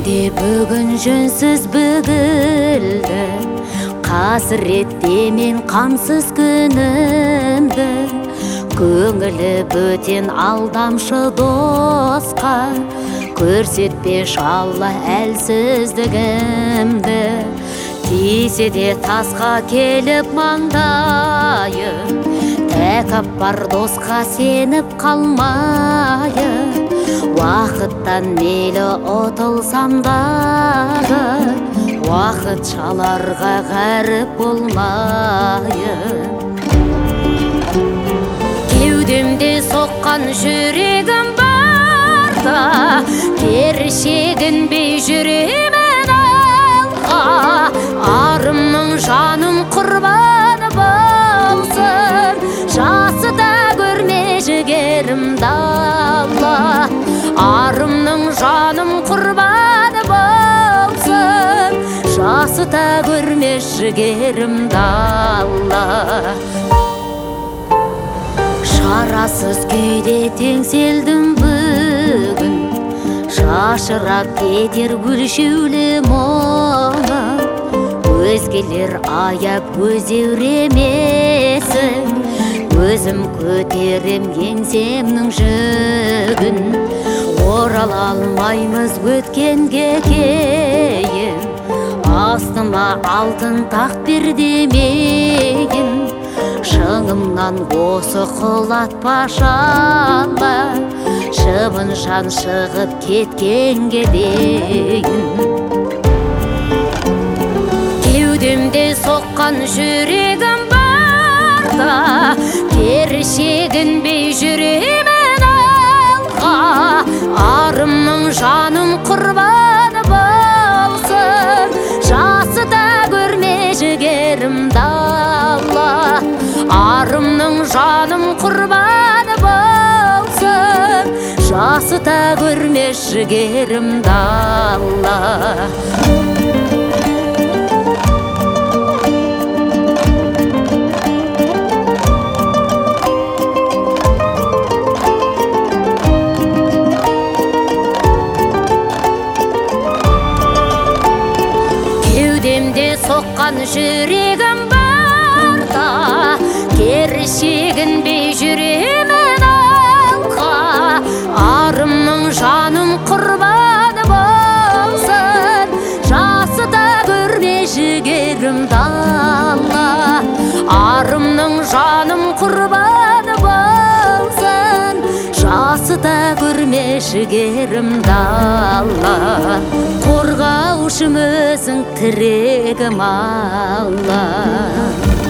Неге бүгін жөнсіз бүгілді, қасіретте мен қамсыз күнімді. Көңілі бөтен алдамшы досқа, көрсетпеш Алла әлсіздігімді. Тисе де тасқа келіп маңдайы, тәкаппар досқа сеніп қалмайы. Уақыттан мейлі ұтылсам дағы, уақыт шаларға ғаріп болмайын. Кеудемде соққан жүрегім барда, кері шегінбей жүремін алға. Арымның жаным құрбаны болсын, жасы да көрме жігерімді Алла. Арымның жаным құрбаны болсын, жасы да көрме жігерімді Алла. Шарасыз күйде теңселдім бүгін, шашырап кетер гүлшеулі мұңа. Өзгелер аяп өзеуремесін, өзім көтерем еңсемнің жүгін. Орала алмаймыз өткенге кейін, астыма алтын тақ бер демейін. Шыңымнан осы құлатпашы Алла, шыбын жан шығып кеткенге дейін. Кеудемде соққан жүрегім барда, кері шегінбей жүремін алға. Арымның жаным құрбаны болсын, жасы да көрме жігерімді Алла. Арымның жаным құрбаны болсын, жасы да көрме жігерімді Алла. Кеудемде соққан жүрегім барда, кері шегінбей жүремін алға. Арымның жаным құрбаны болсын, жасы да көрме жігерімді Алла. Арымның жаным құрбаны болсын, жасы да көрме жігерімді Алла. Қорғаушым өзің тірегім Алла.